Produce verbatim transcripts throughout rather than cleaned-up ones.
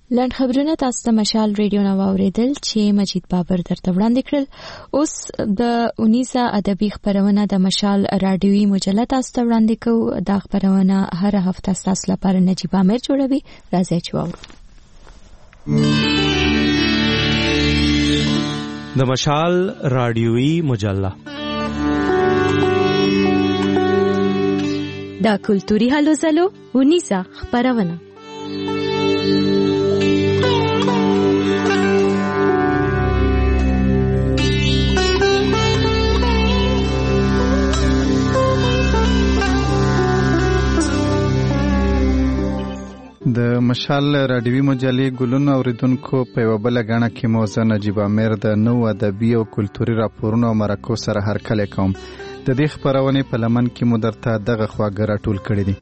لنډ خبرونه تاسو ته مشال ریډیو نو اوریدل چې مجید بابر درته وړاندې کړل. اوس د اونیسا ادبي خبرونه د مشال رادیوي مجله تاسو ته وړاندې کوو. دا خبرونه هر هفته تاسو لپاره نجیب عامر جوړوي. راځئ چې واورو. د مشال رادیوي مجله دا کلتوري هلو زلو اونیسا خبرونه. د مشال رادیوي مجلې ګلونو اوریدونکو په یوه بله غاڼه کې موزه نجیب عامر د نوو ادبي او کلتوري راپورونو او مرکو سره هرکلی کوم. د دې خپرونې په لمن کې مو درته دغه خواږه راټول کړي دي.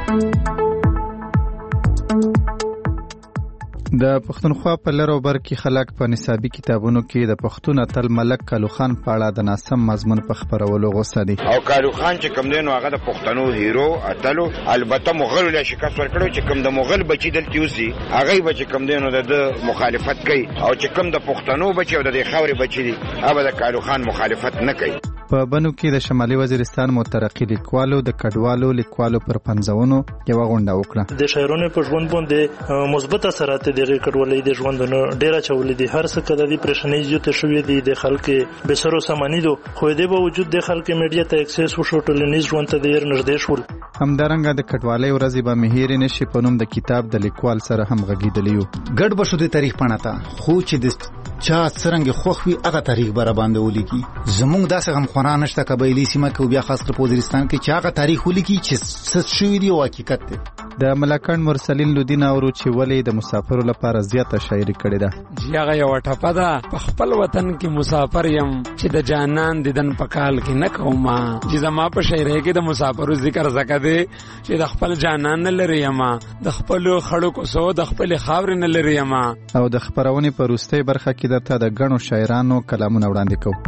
د پښتونخوا په لر او بر کې خلک په نصابي کتابونو کې د پښتون اتل ملک کالو خان په اړه د ناسم مضمون په خپرولو غوسه دي. او کالو خان چې کوم دی نو هغه د پښتنو هیرو اتلو، البته مغل له شکست ورکړو چې کوم د مغل بچی دلته اوسي هغه به چې کوم دی نو د مخالفت کوي، او چې کوم د پښتنو بچي او د خاورې بچي دي هغه د کالو خان مخالفت نه کوي. په بنو کې د شمالي وزیرستان مترقي لیکوالو د کډوالو لیکوالو پر پنځونو یو غونډه وکړه. د شاعرانو په ژوند باندې مثبت اثرات د کډوالۍ د ژوندونو ډیره چولې دي. هر څه کده دي پرېشانې جوته شوې دي د خلکو به سر او سامانی دو خو دې به وجود د خلکو میډیا ته اکسس وشو، ټولنیز ژوند ته ډیر نږدې شول. همدارنګه د کډوالۍ ورځې به مهیر نشي په نوم د کتاب د لیکوال سره هم غږیدلیو. ګډ بشو د تاریخ پڼاته خو چې د چا څرنګه خوخوي هغه تاریخ بر باندې ولیکي. زموږ داسې هم خورا نشته قبایلی سیمه کې بیا خاص کر په وزیرستان کې چې هغه تاریخ ولیکي چې څه شوی دی او حقیقت دی. د ملکان مرسلین لودین اورو چې ولې د مسافرو لپاره زیاته شاعري کړې ده. چې هغه یو ټپه ده په خپل وطن کې مسافر یم چې د جانان دیدن په کال کې نه کوم، چې زما په شاعرۍ کې د مسافرو ذکر زکه دی چې د خپل جانان نه لري یم، د خپل خړو کوسو د خپل خاور نه لري یم. او د خبرونې په وروستۍ برخه کې درته د غنو شاعرانو کلامونه وړاندې کوو.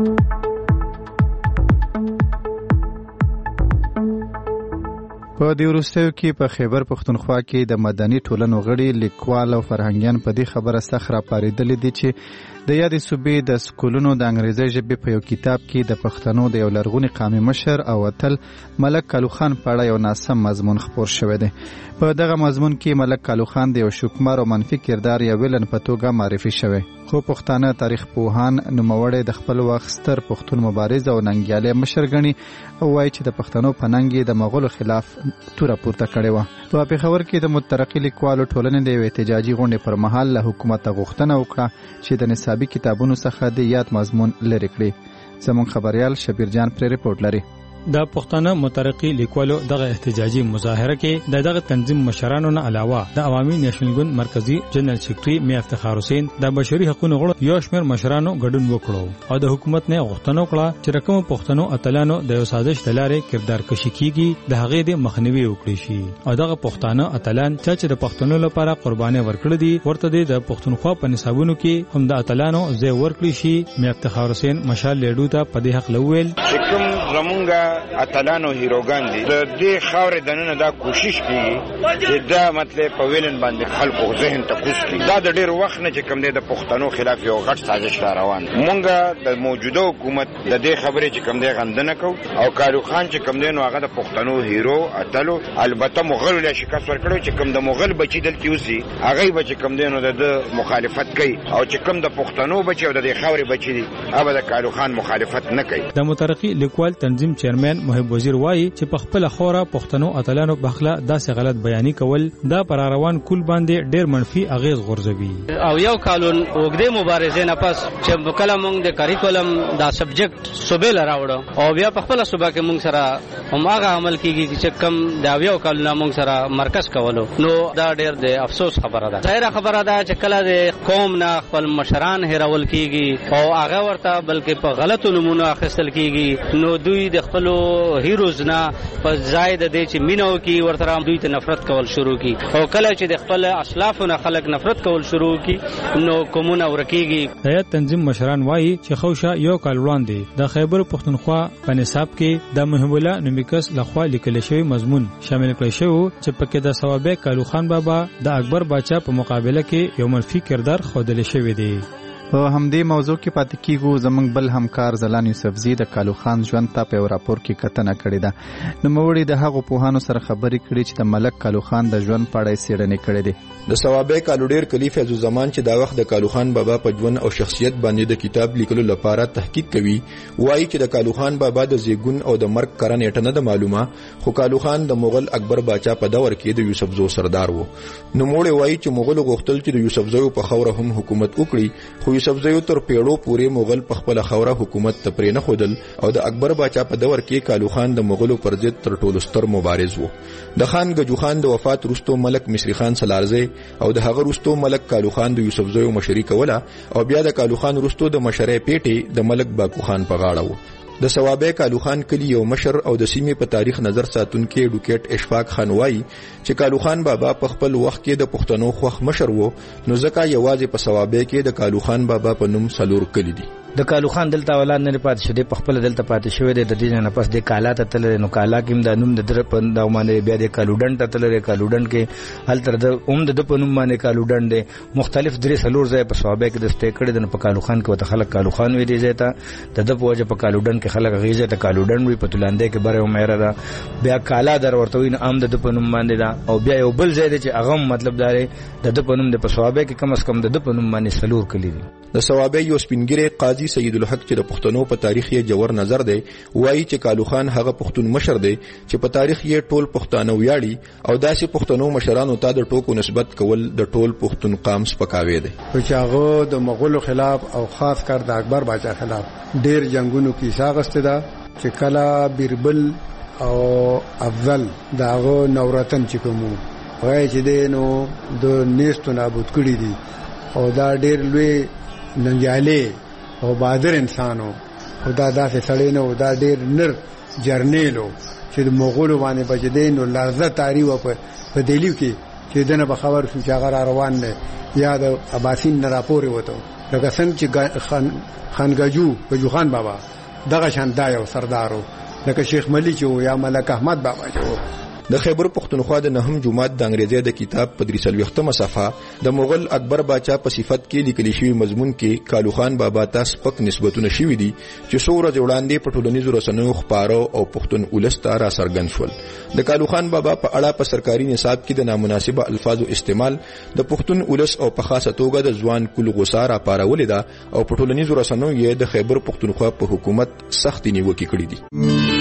په دې وروستیو کې په خیبر پښتونخوا کې د مدني ټولنو غړي، لیکوال او فرهنګیان په دې خبره سخت راپارېدلي دي چې د یادې صوبې د سکولونو د انګریزي ژبې په یو کتاب کې د پښتنو د یو لرغوني قامي مشر او اتل ملک کالو خان په اړه یو ناسم مضمون خپور شوی دی. په دغه مضمون کې ملک کالو خان د یو شکمر او منفي کردار یا ویلن په توګه معرفي شوی، خو پښتانه تاریخ پوهان نوموړی د خپل وخت ستر پښتون مبارز او ننګیالی مشر ګڼي او وایي چې د پښتنو په ننګ د مغولو خلاف توره پورته کړې وه. په پېښور کې د مترقي لیکوالو ټولنې د یو احتجاجي غونډې پر مهال له حکومته غوښتنه وکړه چې د نصابي کتابونو څخه د یاد مضمون لرې کړي. زموږ خبریال شبیر جان پرې رپورټ لري. د پښتانه مترقي لیکوالو دغه احتجاجي مظاهره کې د دغه تنظیم مشرانو نه علاوه د عوامي نېشنل ګوند مرکزی جنرال سیکریټري میر افتخار حسین د بشري حقوقو غړو یو شمېر مشرانو ګډون وکړو او د حکومت نه غوښتنه وکړه چې رقم پښتنو اتلانو د یو سازش د لارې کردار کشي کیږي د هغې د مخنیوي وکړي شي. او دغه پښتانه اتلان چې د پښتنو لپاره قرباني ورکړي دي ورته د پښتونخوا په نصابونو کې هم د اتلانو ځای ورکړي شي. میر افتخار حسین مشال لیډو ته په دې حق لویل چې زمونږ اتلانو هیروګان دي د دې خاورې دننه دا کوشش کوي چې دا مطلب په ویلن باندې خلکو ذهن ته کوز کړي. دا د ډېر وخت نه چې کوم دی د پښتنو خلاف یو غټ سازش را روان. مونږ د موجوده حکومت د دې خبرې چې کوم دی غندنه کوو او کالو خان چې کوم دی نو هغه د پښتنو هیرو اتلو، البته مغل له شکست ورکړو چې کوم د مغل بچی دلته اوسي هغه به چې کوم دی نو د مخالفت کوي، او چې کوم د پښتنو بچي او د خاورې بچي دي هغه د کالو خان مخالفت نه کوي. د مترقي لیکوال تنظیم چیرمن محب وزیر وایي چې په خپل خوره پښتنو اتلانو په خلا داسې غلط بیاني کول دا پر روان کول باندې ډېر منفي اغیز غورځوي. او یو کالون وګړي مبارزې نه پس چې کله موږ د کریکولم دا سبجیکټ صوبې لراوړو او بیا په خپل صوبه کې موږ سره هماغه عمل کیږي چې کم دا یو کالون موږ سره مرکز کولو، نو دا ډېر د افسوس خبره ده. ظاهر خبره ده چې کله د قوم نه خپل مشران هیرول کیږي او هغه ورته بلکې په غلطو نمونه اخیستل کیږي، نو دوی د خپل خپلو هیروز نه په ځای د دې چې مینه وکړي ورته دوی ته نفرت کول شروع کړي او کله چې د خپل اسلافو نه خلک نفرت کول شروع کړي نو قومونه ورکیږي. هیئت تنظیم مشران وایي چې خوشا یو کال وړاندې د خیبر پښتونخوا په نصاب کې د محب الله نومیکس لخوا لیکل شوی مضمون شامل کړی شو چې پکې د ثوابه کالو خان بابا د اکبر باچا په مقابله کې یو منفي کردار ښودل شوی دی. په همدې موضوع کې پاتې کیږو. زمنګ بل همکار زلان یوسفزي د کالو خان ژوند ته په راپور کې کتنه کړې ده. نو موړي د هغو پوهانو سره خبرې کړې چې د ملک کالو خان د ژوند په اړه څېړنې کړې دي. د ثوابه کالو ډیر کلی فیض الزمان چې دا وخت د کالو خان بابا په ژوند او شخصیت باندې د کتاب لیکلو لپاره تحقیق کوي وایي چې د کالو خان بابا د زیګون او د مرګ کړه نیټه نه د معلومه خو کالو خان د مغل اکبر باچا په دور کې د یوسفزو سردار وو. نو موړي وایي چې مغل غوښتل چې د یوسفزو په خوره هم حکومت وکړي خو یوسفزو تر پیړو پورې مغل په خپل خوره حکومت ته پرې نه خودل او د اکبر باچا په دور کې کالو خان د مغلو پر ضد تر ټولو ستر مبارز وو. د خان گجو خان د وفات وروسته ملک مصری خان سلارزه او د هغه وروسته ملک کالو خان د یوسفزو مشري کوله او بیا د کالو خان وروسته د مشرۍ پیټي د ملک باکو خان په غاړه وو. د ثوابه کالو خان کلی یو مشر او د سیمې په تاریخ نظر ساتونکو ایډوکیټ اشفاق خان وایي چې کالو خان بابا په خپل وخت کې د پښتنو خوخ مشر وو نو ځکه یوازې په ثوابه کې د کالو خان بابا په نوم سلور کلی دي. د کالو خان دلته اولاد نه پاتې شو دی په خپل دلته پاتې شو دی د دې نه پس د کالا ته تل نو کالا کې د نوم د در په د باندې بیا د کالوډن ته تل کالوډن کې هل تر د اوم د په نوم باندې کالوډن دی مختلف درې سلور ځای په ثوابه کې د سټې کړي د په کالو خان کې وته خلک کالو خان وی دی ځای ته د په وجه په کالوډن کې خلک غیزه ته کالوډن وی په تلاندې کې بره عمره دا بیا کالا در ورته وین عام د په نوم باندې دا او بیا یو بل ځای دی چې اغم مطلب دا د په نوم د په ثوابه کې کم از کم د په نوم باندې سلور کلی دي. د ثوابه یو سپینګری قاضي سید الحق چې د پښتنو په تاریخ یې جوړ نظر دی وایي چې کالو خان هغه پښتون مشر دی چې په تاریخ یې ټول پښتانه ویاړي او داسې پښتنو مشرانو ته د ټوکو نسبت کول د ټول پښتون قام سپکاوی دی. چې هغه د مغولو خلاف او خاص کر د اکبر باچا خلاف ډیر جنگونو کې ساغسته ده چې کلا بیربل او افضل داغه نورتن چې کومو وایي چې دینو د نیستو نابود کړی دي او دا ډیر لوی ننګیاله او بادر انسانو او دا داسې سړی نه او دا ډیر نر جرنیلو چې د مغولو باندې بچدین او لارزه تاریخ په دلیو کې چې دنه به خبر شو چې هغه روان نه یا د اباسین نه راپورې وته لکه څنګه چې خان خانګجو گجو خان بابا دغه شان دا یو سردارو لکه شیخ ملي چې یا ملک احمد بابا چې د خیبر پښتونخوا د نهم جمعات د انګریزي د کتاب په درې سلويختمه صفحه د مغل اکبر باچا په صفت کې لیکل شوی مضمون کې کالو خان بابا تاسو پک نسبتونه شوی دي چې څو ورځې وړاندې په ټولنیزو رسنیو خبرو او پښتون ولسته را څرګند شول. د کالو خان بابا په اړه په سرکاري نصاب کې د نامناسبه الفاظو استعمال د پښتون ولس او په خاصه توګه د ځوان کل غسار اپارول ده او په ټولنیزو رسنیو یې د خیبر پښتونخوا په حکومت سخت نیوکه کړې دي.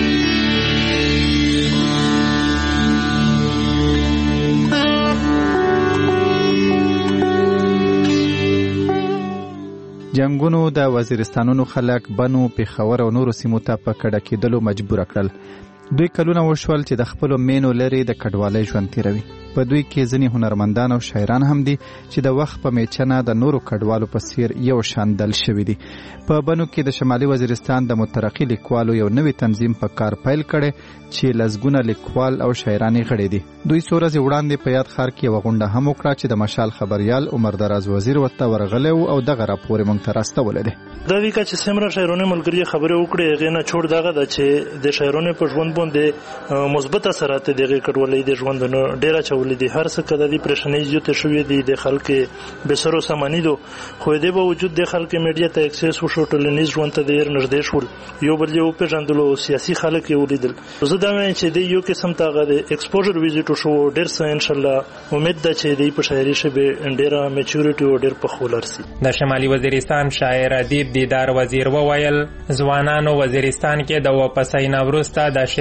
جنگونو د وزیرستانونو خلک بنو پیښور او نورو سیمو ته په کډه کېدلو مجبور کړل. دوی کلونه وشول چې د خپلو مینو لري د کډوالۍ ژوند تیروي. په دوی کې ځینې هنرمندان او شاعران هم دي چې د وخت په میچنه د نورو کډوالو په څیر یو شان دل شوي دي. په بنو کې د شمالي وزیرستان د مترقي لیکوالو یو نوی تنظیم په کار پیل کړي چې لسګونه لیکوال او شاعران غړي دي. دوی څو ورځې وړاندې په یاد ښار کې یوه غونډه هم وکړه چې د مشال خبریال عمر دراز وزیر ورته ورغلی او دغه راپور یې موږ ته راستولی دی. دا وی که چې څومره شاعرانو ملګري خبرې وکړې هغې نه چور دغه ده چې د شاعرانو په ژوند باندې مثبت اثرات د هغې کډوالۍ د ژوندونو ډېر اچولي دي. هر څه که د دې پریشانۍ زیاتې شوې دي د خلکې بې سر و ساماني دو خو د باوجود د خلکې میډیا ته اکسس وشو ټولنیز ژوند ته ډېر نږدې شول یو بل یې وپېژندلو سیاسي خلک یې ولیدل. زه دا وایم چې دی یو قسم ته هغه د ایکسپوژر ویزیټ وشو ډېر څه انشاءالله امید ده چې دی په شاعري ژبې ډېره میچورټي او ډېر پخو لرسي. د شمالي وزیرستان شاعر ادیب دیدار وزیر وویل ځوانانو وزیرستان کې د واپسۍ نه وروسته د شعر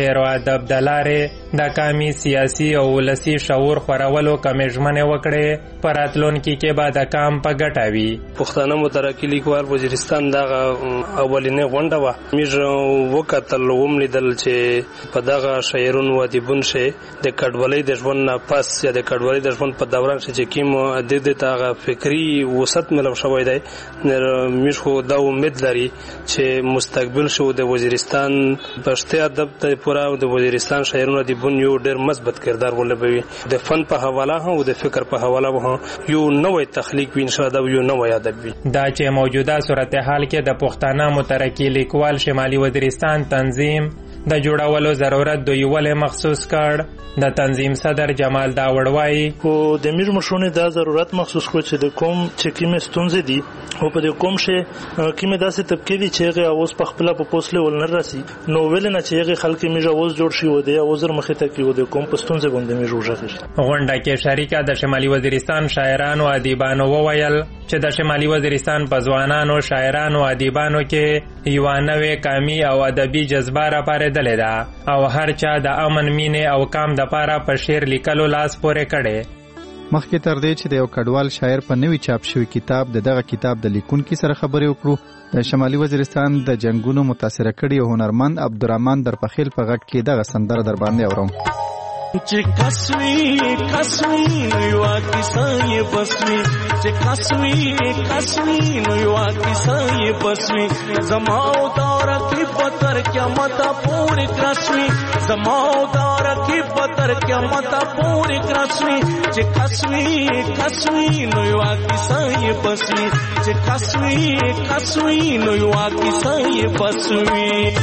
شعر او ادب د لارې د قومي سیاسي او ولسي شعور خورولو کومې ژمنې وکړې په راتلونکي کې به د قام په ګټه وي. پښتانه مترقي لیکوال وزیرستان دغه اولینې غونډه وه، موږ وکتل وملیدل چې په دغه شاعرونو و ادیبونو چې د کډوالۍ د ژوند نه پس یا د کډوالۍ د ژوند په دوران چې کوم د دې ته فکري وسط ملو شوی دی، موږ خو دا امید لري چې مستقبل شو د وزیرستان پښتو ادب ته پورا د وزیرستان شاعرونو ادیبونو یو ډېر مثبت کردار ولوبوي. د فن په حواله او د فکر په حواله به یو نوې تخلیق وي، ان شاء الله یو نوې ادب وي. دا چې موجوده صورتحال کې د پښتانه مترقي لیکوال شمالي وزیرستان تنظیم د جوړولو ضرورت دوی ولې محسوس کړ. د تنظیم صدر جمال داوړ وایي خو د میر مشرونو دا ضرورت محسوس کړ چې د کوم چې کومه ستونزې دي او په دې کوم شي کومه داسې طبقه دي چې هغه اوس په خپل په پوسټ لیول نه راسي، نو ول نه چې هغه خلک میجا اوس جوړ شي و دی او زر مخه ته کې و د کوم پښتون ځای باندې میجو ځخه. غونډه کې شریکه د شمالي وزیرستان شاعرانو ادیبانو وویل چې د شمالي وزیرستان په ځوانانو شاعرانو ادیبانو کې یو نوې قومي او ادبي جذبه راپارېدلې ده او هر چا د امن مینې او قام د پاره په شعر لیکلو لاس پورې کړي. مخکې تر دې چې د یو کډوال شاعر په نوي چاپ شوی کتاب د دغه کتاب د لیکونکي سره خبرې وکړو، د شمالي وزیرستان د جنگونو متاثره کړي هنرمند عبدالرحمن درپخیل په غږ کې دغه سندره در باندې اورم. چې کسوي کسوي نو یو کیسه یې بسوي، چې کسوي کسوي نو یو کیسه یې بسوي، زماو دور کې پتر قیامت پورې کرسوي، زماو دور کې پتر قیامت پورې کرسوي، چې کسوي کسوي نو یو کیسه یې بسوي، چې کسوي کسوي نو یو کیسه یې بسوي.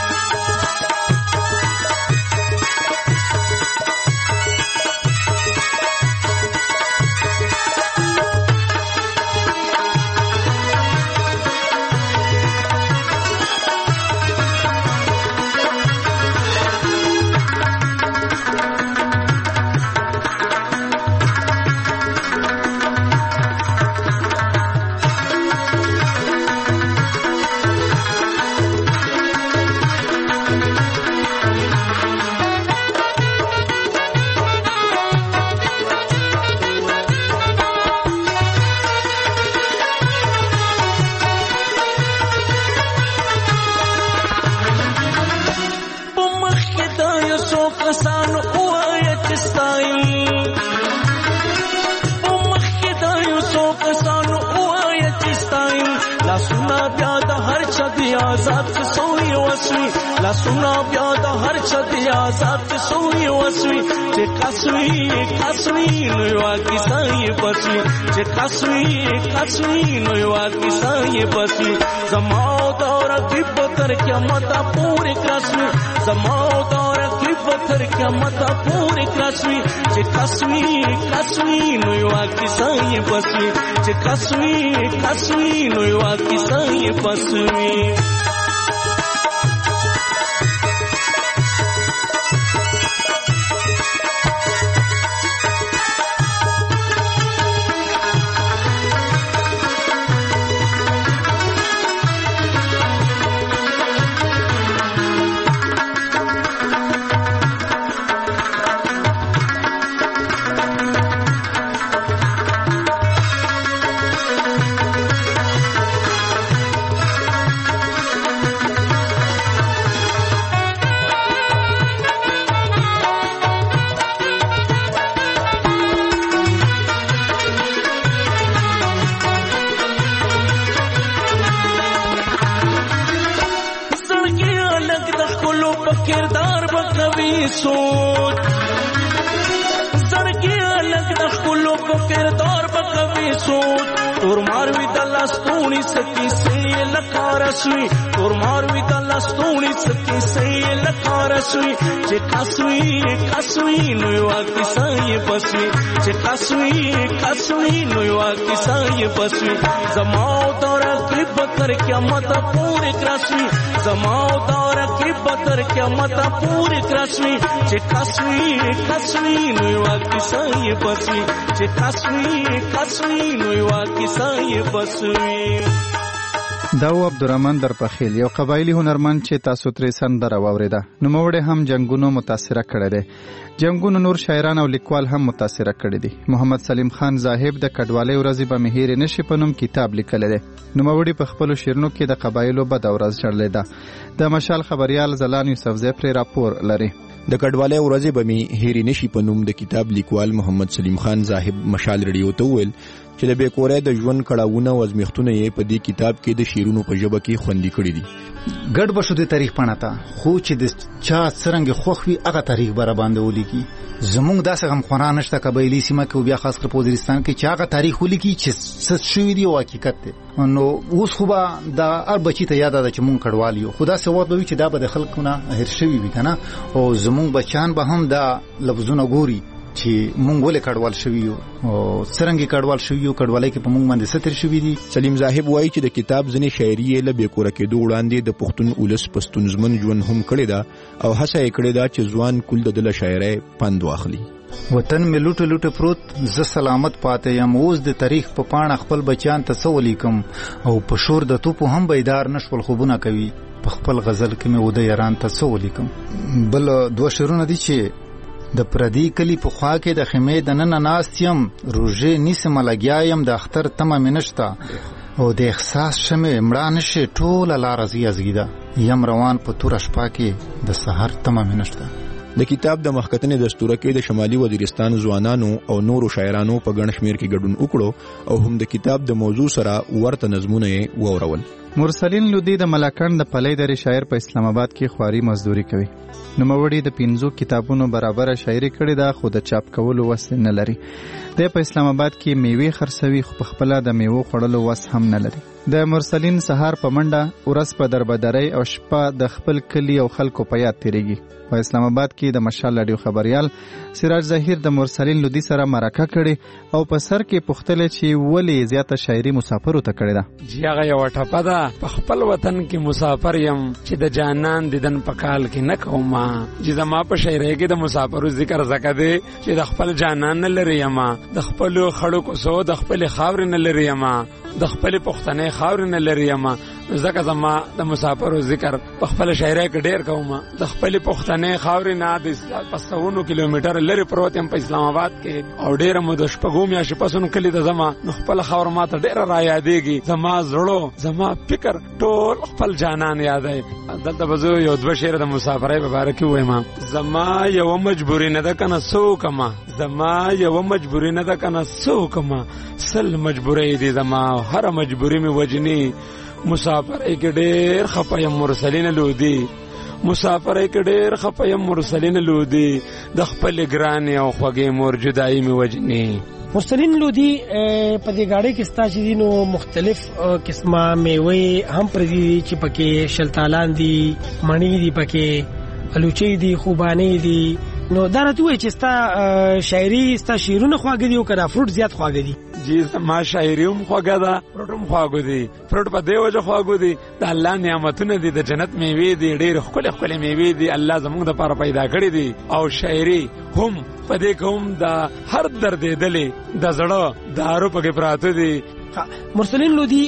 لاسونه بیا د هر چا دی آزاد سوی وسوي، چې کسوي کسوي نو یو کیسه یې بسوي، چې کسوي کسوي نو یو کیسه یې بسوي، زماو دور کې پتر قیامت پورې کرسوي، زماو دور کې پتر قیامت پورې کرسوي، چې کسوي کسوي نو یو کیسه یې بسوي، چې کسوي کسوي نو یو کیسه یې بسوي. چې کسوي کسوي نو یو کیسه یې بسوي، چې کسوي کسوي نو یو کیسه یې بسوي، زماو دور کې پتر قیامت پورې کرسوي، زماو دور کې پتر قیامت پورې کرسوي، چې کسوي کسوي نو یو کیسه یې بسوي، چې کسوي کسوي نو یو کیسه یې بسوي. دا و عبدالرحمن در پخیل یو قبایلی هنرمند چې تاسو ترې سندره واورېده. نوموړی هم جنگونو متاثره کړی دی. جنگونو نور شاعران او لیکوال هم متاثره کړي دي. محمد سلیم خان زاهب د کډوالۍ ورځې به مې هېرې نشي په نوم کتاب لیکلی دی. نوموړي په خپلو شعرونو کې د قبایلو بده ورځ شړلې ده. د مشال خبریال زلان یوسفزی پرې راپور لري. د کډوالۍ ورځې به مې هېرې نشي په نوم د کتاب لیکوال محمد سلیم خان زاهب مشال رډیو ته وویل چې د بېکورۍ د ژوند کړاوونه او ازمیښتونه یې په دې کتاب کې د شعرونو په ژبه کې خوندي کړي دي. ګډ به شو د تاریخ پاڼه ته، خو چې د چا څرنګه خوښ وي هغه تاریخ به راباندې ولیکي. زمونږ داسې غمخواران نشته قبایلي سیمه کې او بیا خاص کر په وزیرستان کې چې هغه تاریخ ولیکي چې څه شوي دي او حقیقت دی. نو اوس خو به دا هر بچي ته یاده ده چې مونږ کډوال یو، خو داسې وخت به وي چې دا به د خلکو نه هېر شوي وي که نه، او زمونږ بچیان به هم دا لفظونه ګوري چې مونږ ولې کډوال شوي یو او څرنګه کډوال شوي یو، کډوالۍ کې په مونږ باندې څه تېر شوي دي. سلیم زاهب وایي چې د کتاب ځینې شاعري یې له بېکوره کېدو وړاندې د پښتون ولس په ستونزمن ژوند هم کړې ده او هڅه یې کړې ده چې ځوان کل د ده له شاعرۍ پند واخلي. وطن مې لوټه لوټه پروت، زه سلامت پاتې یم، اوس د تاریخ په پاڼه خپل بچیان ته څه ولیکم، او په شور د توپو هم بیدار نشول خوبونه کوي، په خپل غزل کې مې وده یاران ته څه ولیکم. بل دوه شعرونه دي چې د پردي کلی په خوا کې د خیمې د ننه ناست یم، روژې نیسمه لګیا یم، د اختر تمه مې نشته، او د احساس شمې مړه نشي ټوله لاره زی ازګیده، یم روان په توره شپه کې د سحر تمه مې نشته. د کتاب د مخکتنې دستوره کې د شمالي وزیرستان ځوانانو او نورو شاعرانو په ګڼ شمېر کې ګډون وکړو او هم د کتاب د موضوع سره ورته نظمونه یې واورول. مرسلین لودي د ملاکنډ د پلی درې شاعر په اسلام آباد کې خواري مزدوري کوي. نوموړي د پنځو کتابونو برابره شاعري کړې ده، خو د چاپ کولو وس نه لري. دی په اسلام آباد کې میوې خرڅوي، خو په خپله د میوو خوړلو وس هم نه لري. د مرسلین سهار په منډه، ورځ په دربدرۍ او شپه د خپل کلي او خلکو په یاد تیریږي. په اسلام آباد کې د مشال رادیو خبریال سراج ظهیر د مرسلین لودي سره مرکه کړې او په سر کې پوښتلې چې ولې زیاته شاعري مسافرو ته کړې ده. جی هغه یوه ټپه ده، په خپل وطن کې مسافر یم چې د جانان دیدن په کال کې نه کومه، چې زما په شاعرۍ کې د مسافرو ذکر ځکه دی چې د خپل جانان نه لرې یمه، د خپلو خړو کوڅو د خپلې خاورې نه لرې یمه، د خپلې پښتنې خاورې نه لرې یمه، ځکه زما د مسافرو ذکر په خپل شاعرۍ کې ډېر کومه. د خپلې پښتنې خاورې نه د په سوونو کیلومیټر لرې پروت یم په اسلام آباد کې، او ډېره مو د شپږو میاشتې پسونو کلي ته ځمه، نو خپله خاوره ما ته ډېره را یادېږي. زما زړه زما فکر ټول خپل جانان یادوي. دلته به زه یو دوه شعره د مسافرۍ په باره کې ووایم. زما یوه مجبوري نه ده که نه څه وکړمه، زما یوه مجبوري نه ده که نه څه وکړمه، سل مجبورۍ دي زما هره مجبوري مې وجني. مسافرۍ کې ډېر خفه یم مرسلین لودي، مسافرۍ کې ډېر خفه یم مرسلین لودي، د خپلې ګرانې او خوږې مور جدایي مې وجني. مرسلین لودي په دې گاډۍ کې ستا چې دي نو مختلف قسمه میوې هم پرې دي چې پکې شلتالان دي، مڼې دي، پکې الوچې دي، خوبانې دي. نو دا راته وایي چې ستا شاعري ستا شعرونه خواږه دي او که دا فروټ زیات خواږه دي؟ جی زما شاعري هم خوږه ده، فروټ هم خواږه دي. فروټ په دې وجه خواږه دي د الله نعمتونه دي، د جنت میوې دي، ډېرې ښکلې ښکلې میوې دي الله زموږ دپاره پیدا کړي دي. او شاعري هم په دې کې هم د هر دردېدلې د زړه دارو پکې پراته دي. مرسلین لودي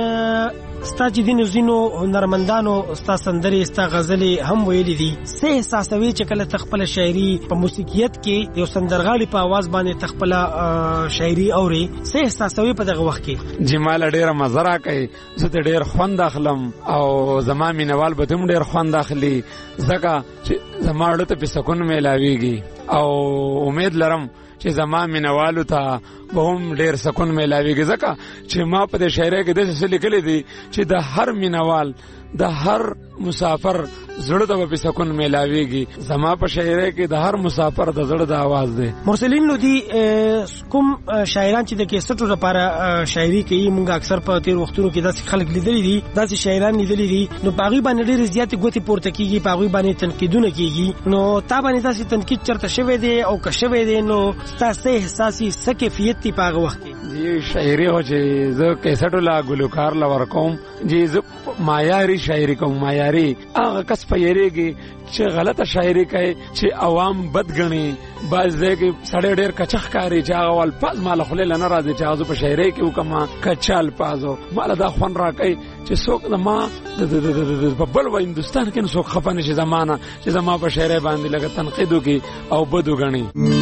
ستا چې دینو ځینو هنرمندانو ستا سندرې ستا غزلې هم ویلي دي، څه احساسوي چې کله ته خپله شاعري په موسیقیت کې یو سندرغاړي په آواز باندې ته خپله شاعري اورې، څه احساسوي په دغه وخت کې؟ جی ماله ډېره مزه راکوي، زه ته ډېر خوند اخلم او زما مینوال به هم ډېر خوند اخلي، ځکه چې زما اړه ته پې سکون میلاویږي او امید لرم چې زما مینوالو ته به هم ډېر سکون میلاویږي، ځکه چې ما په دې شاعرۍ کې داسې څه لیکلي دي چې د هر مینوال د هر مسافر زړه ته به سکون میلاویږي. زما په شاعرۍ کې د هر مسافر د زړه د آواز دی. مرسلین لودي کوم شاعران چې د کیسټو لپاره شاعري کوي، موږ اکثر په تیر وختونو کې داسې خلک لیدلي دي، داسې شاعران لیدلي دي، نو په هغوی باندې ډېرې زیاتې ګوتې پورته کېږي، په هغوی باندې تنقیدونه کېږي. نو تا باندې داسې تنقید چېرته شوی دی او که شوی دی نو ستا څه احساس وي، څه کیفیت دی په هغه وخت کې؟ جی شاعري خو چې زه کیسټو له ګلوکار له ورکوم، جی زه معیاري معیاري شاعري کوم معیاري هغه کس په یریږي چې غلطه شاعري کوي چې عوام بدګني باز دې کې سړی ډېر کچخ کاری چې هغه ول پاز مال خو له نه راځي چې هغه په شاعري کې وکما کچال پازو مال دا خون را کوي چې څوک ما په بل و هندستان کې څوک خفنه شي زمانہ چې زما په شاعري باندې لګ تنقید وکي او بدو غني.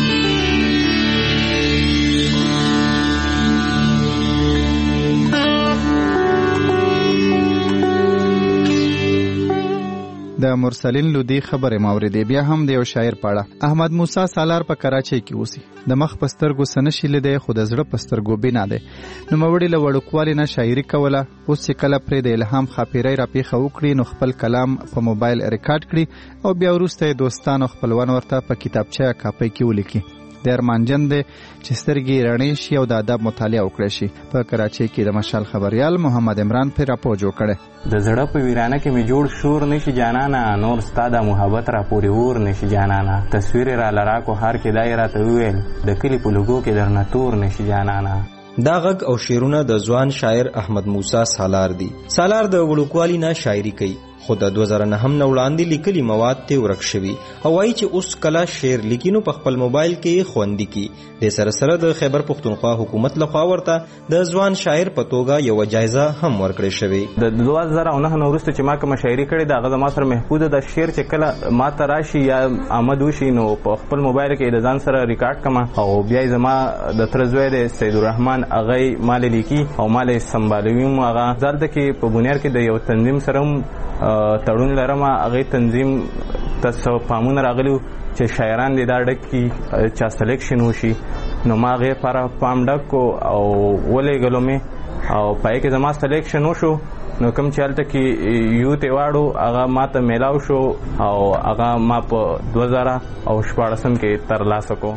د مرسلین لودی خبره ماوریدې. بیا هم د یو شاعر پاړه احمد موسی سالار په کراچۍ کې اوسي. د مخ پسترګو سنشي لیدې خو د زړه پسترګو بنا ده. نو موړي له وړوکوالي نه شاعري کوله، اوس چې کله پرې د الهام خاپیرای را پیخه وکړي نو خپل کلام په موبایل ریکارډ کړي او بیا وروسته دوستانو خپلوان ورته په کتابچه کاپي کې ولیکي. د ارمانجن ده چې سترګې رڼې شي او د ادب مطالعه وکړي شي. په کراچۍ کې د مشال خبريال محمد عمران پر راپور جوړ کړي. د زړه په ویرانه کې می جوړ شور نشي جانانا، نور ستاده محبت را پوری ور نشي جانانا، تصویر را لرا کو هر کې دایره ته ویل د کلی په لګو کې درنه تور نشي جانانا. دا غږ او شعرونه د ځوان شاعر احمد موسی سالار دي. سالار د وړوکوالي نه شاعري کوي خو د دوه زره نه هم نه وړاندې لیکلي مواد ته ورک شوي او وایي چې اوس کله شعر لیکي نو په خپل موبایل کې خوندي کی. د سره سره د خیبر پښتونخوا حکومت لخوا ورته د ځوان شاعر په توګه یو جایزه هم ورکړې شوې. د دوه زره نه نه وروسته چې ما کوم شاعري کړې دا غزه ما سره محفوظه د شعر چې کله ما ته راشي یا آمد وشي نو په خپل موبایل کې د ځان سره ریکارډ کما او بیا زما د ترزوی د سید الرحمن اغه مال لیکي او مال سمبالوي مغه ځل کې په بنیاد کې د یو تنظیم سره تړون لرم. هغه تنظیم تاسو پامون راغلو چې شاعران دې دا ډک کی چا سلیکشن وشي نو ما غیر پر پام ډک کو او ولې غلو می او پای کې زما سلیکشن وشو نو کوم چالت کې یو ته واړو هغه ماته میلاو شو او هغه ما په دوه زره او شپږم کې تر لاسه کو.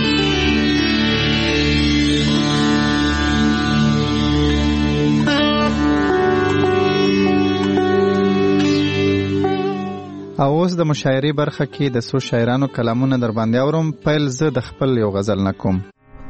او اوس د مشاعري برخه کې د سو شاعرانو کلامونه در باندې اورم. پیل زه د خپل یو غزل نکوم.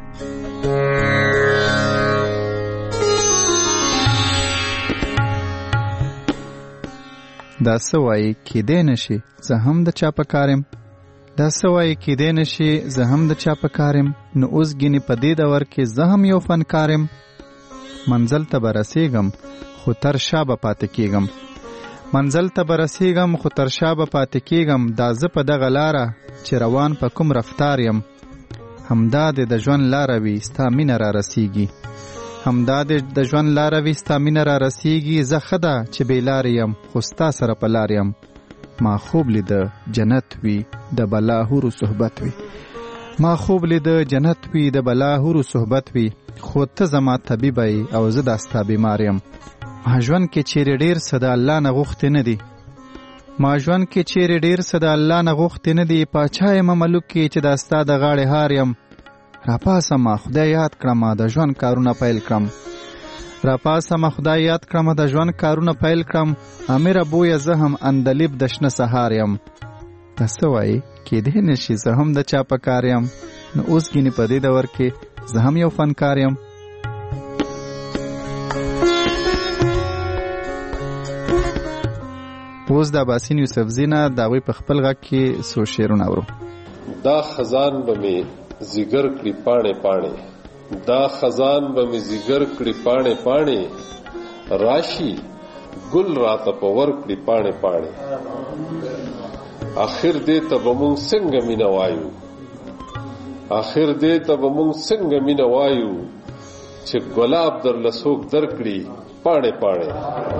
دا سوای کې دې نشي زه هم د چا په کارم، دا سوای کې دې نشي زه هم د چا په کارم، نو اوس ګینه په دې دور کې زه هم یو فنکارم. منزل ته برسېږم خو تر شا به پاتې کېږم، منزل ته برسېږم خو تر شا به پاتې کېږم. دا زه په دغه لاره چې روان په کوم رفتار یم، همدا دې د ژوند لاره وي ستا مینه را رسیږي، همدا دې د ژوند لاره وي ستا مینه را رسیږي. زه ښه ده چې بې لارې یم خو ستا سره په لار یم، ما خوب لیده جنت وي د بلا هورو صحبت وي، ما خوب لیده جنت وي د بلا هورو صحبت وي، خو ته زما طبیبه یې او زه دا ستا بیمار یم. ما ژوند کې چیرې ډېر څه د الله نه غوښتې نه دي، ما ژوند کې چیرې ډېر څه د الله نه غوښتې نه دي، پاچا یم ملوک کې چې دا ستا د غاړې هار یم. راپاسه ما خدای یاد کړم د ژوند کارونه پیل کړم، راپاسه ما خدای یاد کړم د ژوند کارونه پیل کړم. امیر بویه زه هم اندلیب د شنه سهار یم. دا څه وایي کېدی نشي زه هم د چا په کار یم، نو اوس ګینې په دې دور کې زه هم یو فنکار یم. اوس د باسین یوسفزی نه د هغوی په خپل غږ کې څو شعرونه اورو. دا خزان به مې زیګر کړي پاڼې پاڼې، دا خزان به مې زیګر کړي پاڼې پاڼې، راشي ګل راته په ور کړي پاڼې پاڼې. آخر دې ته به مونږ څنګه مینه وایو، آخر دې ته به مونږ څنګه مینه وایو، چې ګلاب در لسوک در کړي پاڼې پاڼې.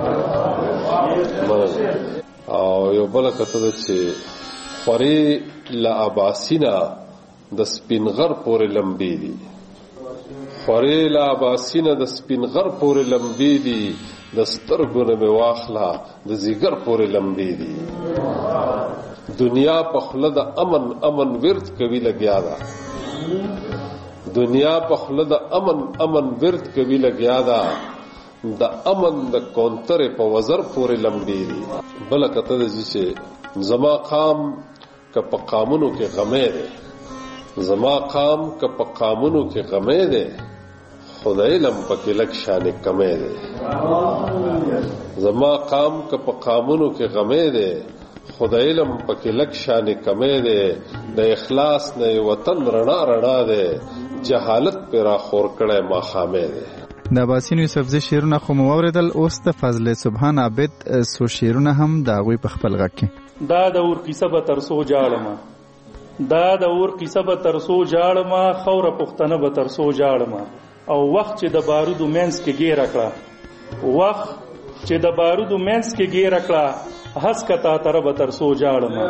او یو بل کته ده چې خورې له عباسینا د سپینغر پورې لمبې دي، خورې له عباسینا د سپینغر پورې لمبې دي، د سترګو نه مې واخله د زیګر پورې لمبې دي. دنیا په خوله د امن امن ورد کوي لګیا ده، دنیا په خوله د امن امن ورد کوي لګیا ده، د امن د کونتر په وزر پورې لمبې دي. بل کته د چې زما قام که په قامونو کې غمې ده، زما قام که په قامونو کې غمې ده، خو د علم پکې لږ شان کمې دی زما قام که په قامونو کې غمې دی خو د علم پکې لږ شان کمې دی د اخلاص نه وطن رڼا رڼا دی جهالت پر راخور کړی ما خامې دی. د عباسین یوسفزي شعرونه خو مو اوریدل. اوس د فضل سبحان عابد سو شعرونه هم د هغوی په خپل غږ کې. دا د اور کیسه به ترسو جاړمه دا د اور کیسه به ترسو جاړمه خوره پښتنه به ترسو جاړمه او وخت چې د بارودو مینس کې ګیره کړه وخت چې د بارودو مینس کې ګیره کړه هس کتا تر به ترسو جاړمه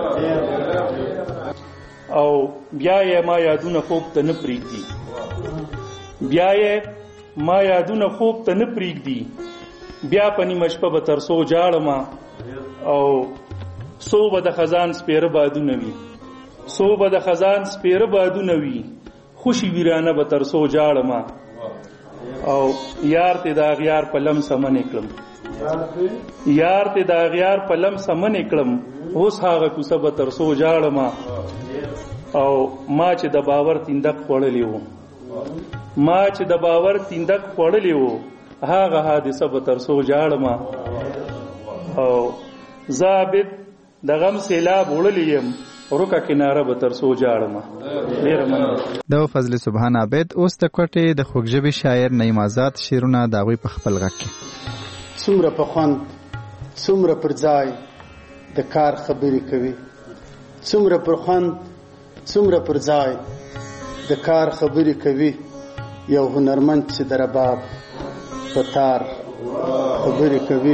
او بیا یې ما یادونه خوب ته نه پریږدي بیا یې ما یادونه خوب ته نه پریږدي بیا په نیمه شپه به ترسو جاړمه او سو به د خزان سپیره بادونه وي سو به د خزان سپیره بادونه وي خوشي ویرانه به ترسو جاړمه او یار ته د اغیار په لم سمن کړم یار ته د اغیار په لم سمن کړم اوس هغه کوڅه به ترسو جاړمه او ما چې د باور تیندک وړلې وو ما چې د باور تیندک وړلې وو هغه حادثه به ترسو جاړمه او ضابط د غم سیلاب وړلې يم روکا کناره به ترسو جاړمه. ډیره مننه. د فضل سبحان عابد اوس د کوټې د خوږژبي شاعر نعیم آزاد شعرونه د هغوی په خپل غږ کې. څومره په خوند څومره پر ځای د کار خبرې کوي څومره پر خوند څومره پر ځای د کار خبرې کوي یو هنرمند چې د رباب په تار خبرې کوي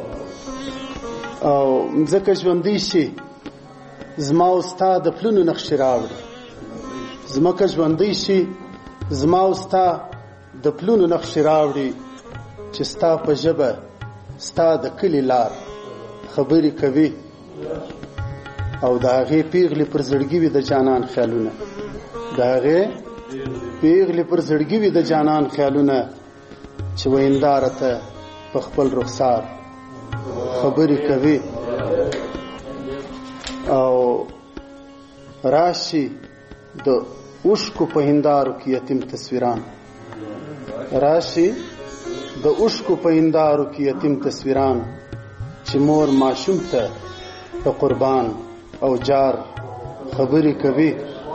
او ځکه ژوندی شي زما او ستا د پلونو نقشې راوړي ځمکه ژوندی شي زما او ستا د پلونو نقشې راوړي چې ستا په ژبه ستا د کلي لار خبرې کوي او د هغې پیغلې پر زړګي وي د جانان خیالونه د هغې پیغلې پر زړګي وي د جانان خیالونه چې وینداره ته په خپل رخسار خبرې کوي او راشي د اوښکو په هندارو کې یتیم تصویران راشي د اوښکو په هندارو کې یتیم تصویران چې مور ماشوم ته په قربان او جار خبرې کوي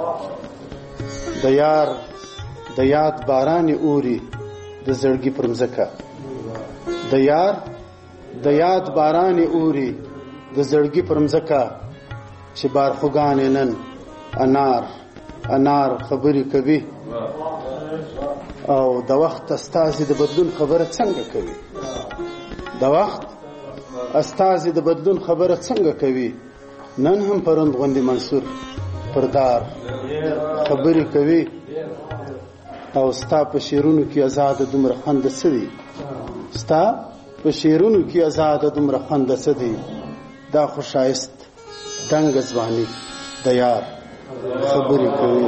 د یار د یاد باران اوري د زړګي پر مځکه د یار د یاد باران اوري د زړګي پر مځکه چې بارخوګان نن انار انار خبرې کوي او د وخت استازي د بدلون خبره څنګه کوي د وخت استازي د بدلون خبره څنګه کوي نن هم پروند غوندي منصور پردار خبرې کوي او ستا په شیرونو کې آزاد دومره خوند سدي ستا په شیرونو کې آزاد دومره خوند سدي دا خوشایست دنګ ځواني د یار خبرې کوي.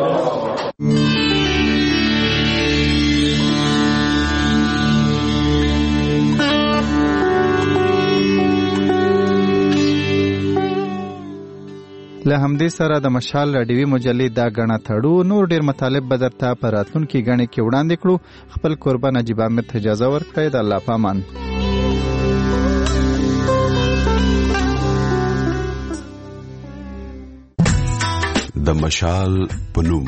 له همدې سره د مشال راډیوي مجلې دا غڼه تړو نور ډیر مطالب به درته په راتلونکي غڼې کې وړاندې کړو. خپل قربان نجیب احمد اجازه ورکړئ. د الله پامان. د مشال پنوم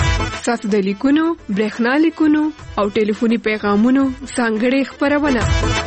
تاسو د لیکونو برېښنا لیکونو او ټلیفوني پیغامونو څنګه خبرونه